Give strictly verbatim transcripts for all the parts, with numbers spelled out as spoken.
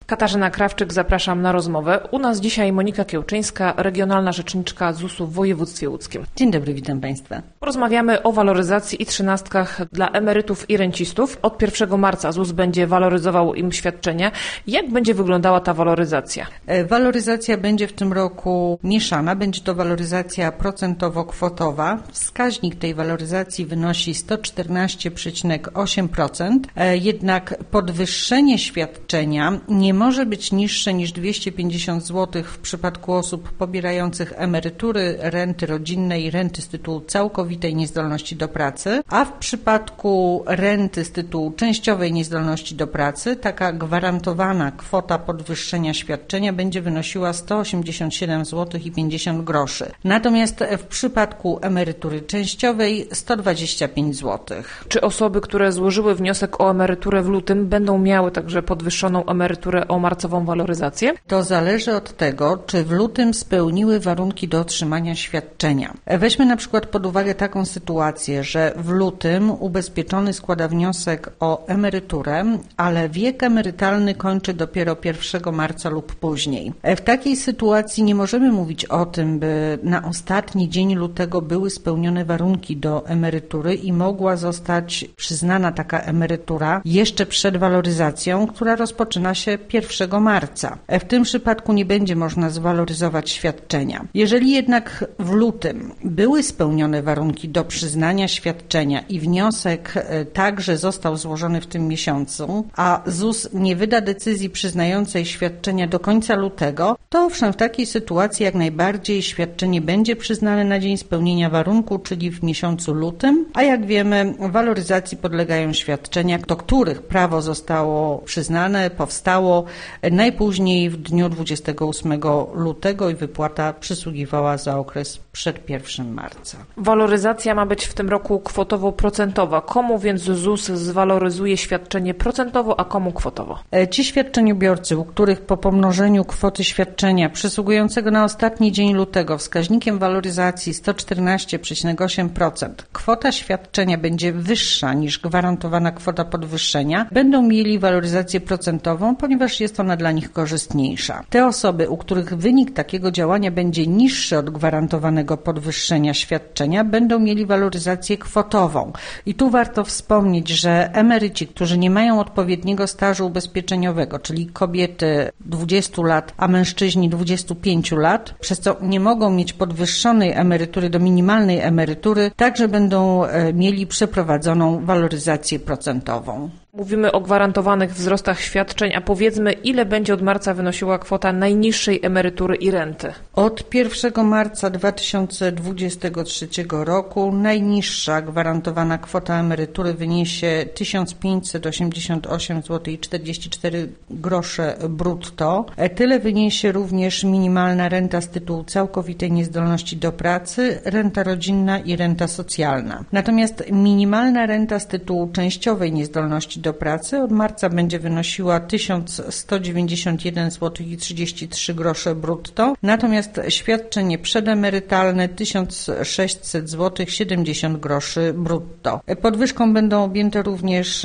Katarzyna Krawczyk, zapraszam na rozmowę. U nas dzisiaj Monika Kiełczyńska, regionalna rzeczniczka Z U S u w województwie łódzkim. Dzień dobry, witam Państwa. Porozmawiamy o waloryzacji i trzynastkach dla emerytów i rencistów. Od pierwszego marca Z U S będzie waloryzował im świadczenia. Jak będzie wyglądała ta waloryzacja? Waloryzacja będzie w tym roku mieszana. Będzie to waloryzacja procentowo-kwotowa. Wskaźnik tej waloryzacji wynosi sto czternaście przecinek osiem procent. Jednak podwyższenie świadczenia nie może być niższe niż dwieście pięćdziesiąt złotych w przypadku osób pobierających emerytury, renty rodzinne i renty z tytułu całkowitej niezdolności do pracy, a w przypadku renty z tytułu częściowej niezdolności do pracy taka gwarantowana kwota podwyższenia świadczenia będzie wynosiła sto osiemdziesiąt siedem złotych i pięćdziesiąt groszy. Natomiast w przypadku emerytury częściowej sto dwadzieścia pięć złotych. Czy osoby, które złożyły wniosek o emeryturę w lutym, będą miały także podwyższoną emeryturę o marcową waloryzację? To zależy od tego, czy w lutym spełniły warunki do otrzymania świadczenia. Weźmy na przykład pod uwagę taką sytuację, że w lutym ubezpieczony składa wniosek o emeryturę, ale wiek emerytalny kończy dopiero pierwszego marca lub później. W takiej sytuacji nie możemy mówić o tym, by na ostatni dzień lutego były spełnione warunki do emerytury i mogła zostać przyznana taka emerytura jeszcze przed waloryzacją, która rozpoczyna się pierwszego marca. W tym przypadku nie będzie można zwaloryzować świadczenia. Jeżeli jednak w lutym były spełnione warunki do przyznania świadczenia i wniosek także został złożony w tym miesiącu, a Z U S nie wyda decyzji przyznającej świadczenia do końca lutego, to owszem, w takiej sytuacji jak najbardziej świadczenie będzie przyznane na dzień spełnienia warunku, czyli w miesiącu lutym, a jak wiemy, waloryzacji podlegają świadczenia, do których prawo zostało przyznane, powstało najpóźniej w dniu dwudziestego ósmego lutego i wypłata przysługiwała za okres przed pierwszym marca. Waloryzacja ma być w tym roku kwotowo-procentowa. Komu więc Z U S zwaloryzuje świadczenie procentowo, a komu kwotowo? Ci świadczeniobiorcy, u których po pomnożeniu kwoty świadczenia przysługującego na ostatni dzień lutego wskaźnikiem waloryzacji sto czternaście przecinek osiem procent kwota świadczenia będzie wyższa niż gwarantowana kwota podwyższenia, będą mieli waloryzację procentową, ponieważ jest ona dla nich korzystniejsza. Te osoby, u których wynik takiego działania będzie niższy od gwarantowanego podwyższenia świadczenia, będą mieli waloryzację kwotową. I tu warto wspomnieć, że emeryci, którzy nie mają odpowiedniego stażu ubezpieczeniowego, czyli kobiety dwudziestu lat, a mężczyźni dwudziestu pięciu lat, przez co nie mogą mieć podwyższonej emerytury do minimalnej emerytury, także będą mieli przeprowadzoną waloryzację procentową. Mówimy o gwarantowanych wzrostach świadczeń, a powiedzmy, ile będzie od marca wynosiła kwota najniższej emerytury i renty? Od pierwszego marca dwa tysiące dwudziestego trzeciego roku najniższa gwarantowana kwota emerytury wyniesie tysiąc pięćset osiemdziesiąt osiem złotych i czterdzieści cztery grosze brutto. Tyle wyniesie również minimalna renta z tytułu całkowitej niezdolności do pracy, renta rodzinna i renta socjalna. Natomiast minimalna renta z tytułu częściowej niezdolności do pracy od marca będzie wynosiła tysiąc sto dziewięćdziesiąt jeden złotych i trzydzieści trzy grosze brutto, natomiast świadczenie przedemerytalne tysiąc sześćset złotych siedemdziesiąt groszy brutto. Podwyżką będą objęte również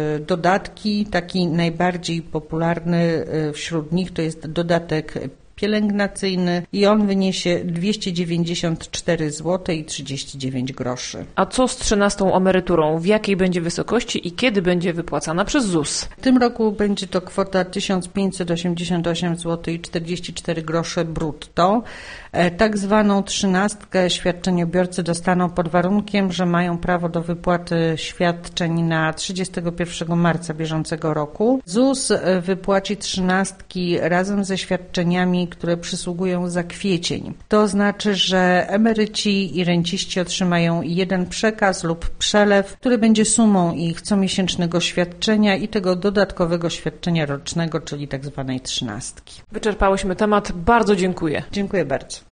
dodatki, taki najbardziej popularny wśród nich to jest dodatek pielęgnacyjny i on wyniesie dwieście dziewięćdziesiąt cztery złote i trzydzieści dziewięć groszy. A co z trzynastą emeryturą? W jakiej będzie wysokości i kiedy będzie wypłacana przez Z U S? W tym roku będzie to kwota tysiąc pięćset osiemdziesiąt osiem złotych i czterdzieści cztery grosze brutto. Tak zwaną trzynastkę świadczeniobiorcy dostaną pod warunkiem, że mają prawo do wypłaty świadczeń na trzydziestego pierwszego marca bieżącego roku. Z U S wypłaci trzynastki razem ze świadczeniami, które przysługują za kwiecień. To znaczy, że emeryci i renciści otrzymają jeden przekaz lub przelew, który będzie sumą ich comiesięcznego świadczenia i tego dodatkowego świadczenia rocznego, czyli tak zwanej trzynastki. Wyczerpałyśmy temat. Bardzo dziękuję. Dziękuję bardzo.